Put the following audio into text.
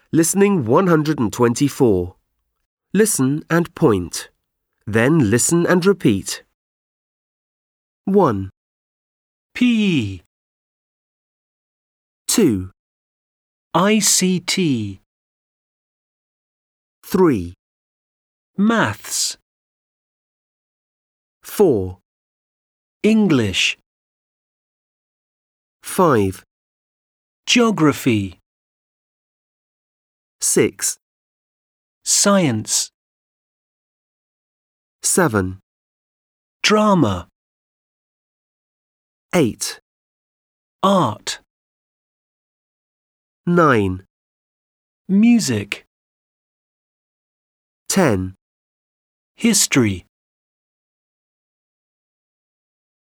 Listening 124. Listen and point. Then listen and repeat. 1, PE, 2, ICT, 3, Maths, 4, English, 5, Geography, 6, Science, 7, Drama, 8, Art, 9, Music, 10. History.